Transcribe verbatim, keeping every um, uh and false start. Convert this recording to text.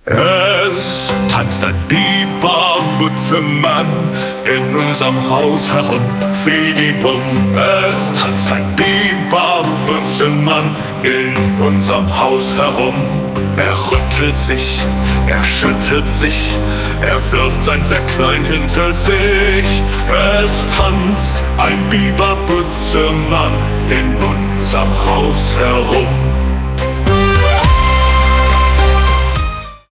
Es tanzt ein Biberbützemann in unserem Haus herum, Fidibum. Es tanzt ein Biberbützemann in unserem Haus herum. Er rüttelt sich, er schüttelt sich, er wirft sein Säcklein hinter sich. Es tanzt ein Biberbützemann in unserem Haus herum.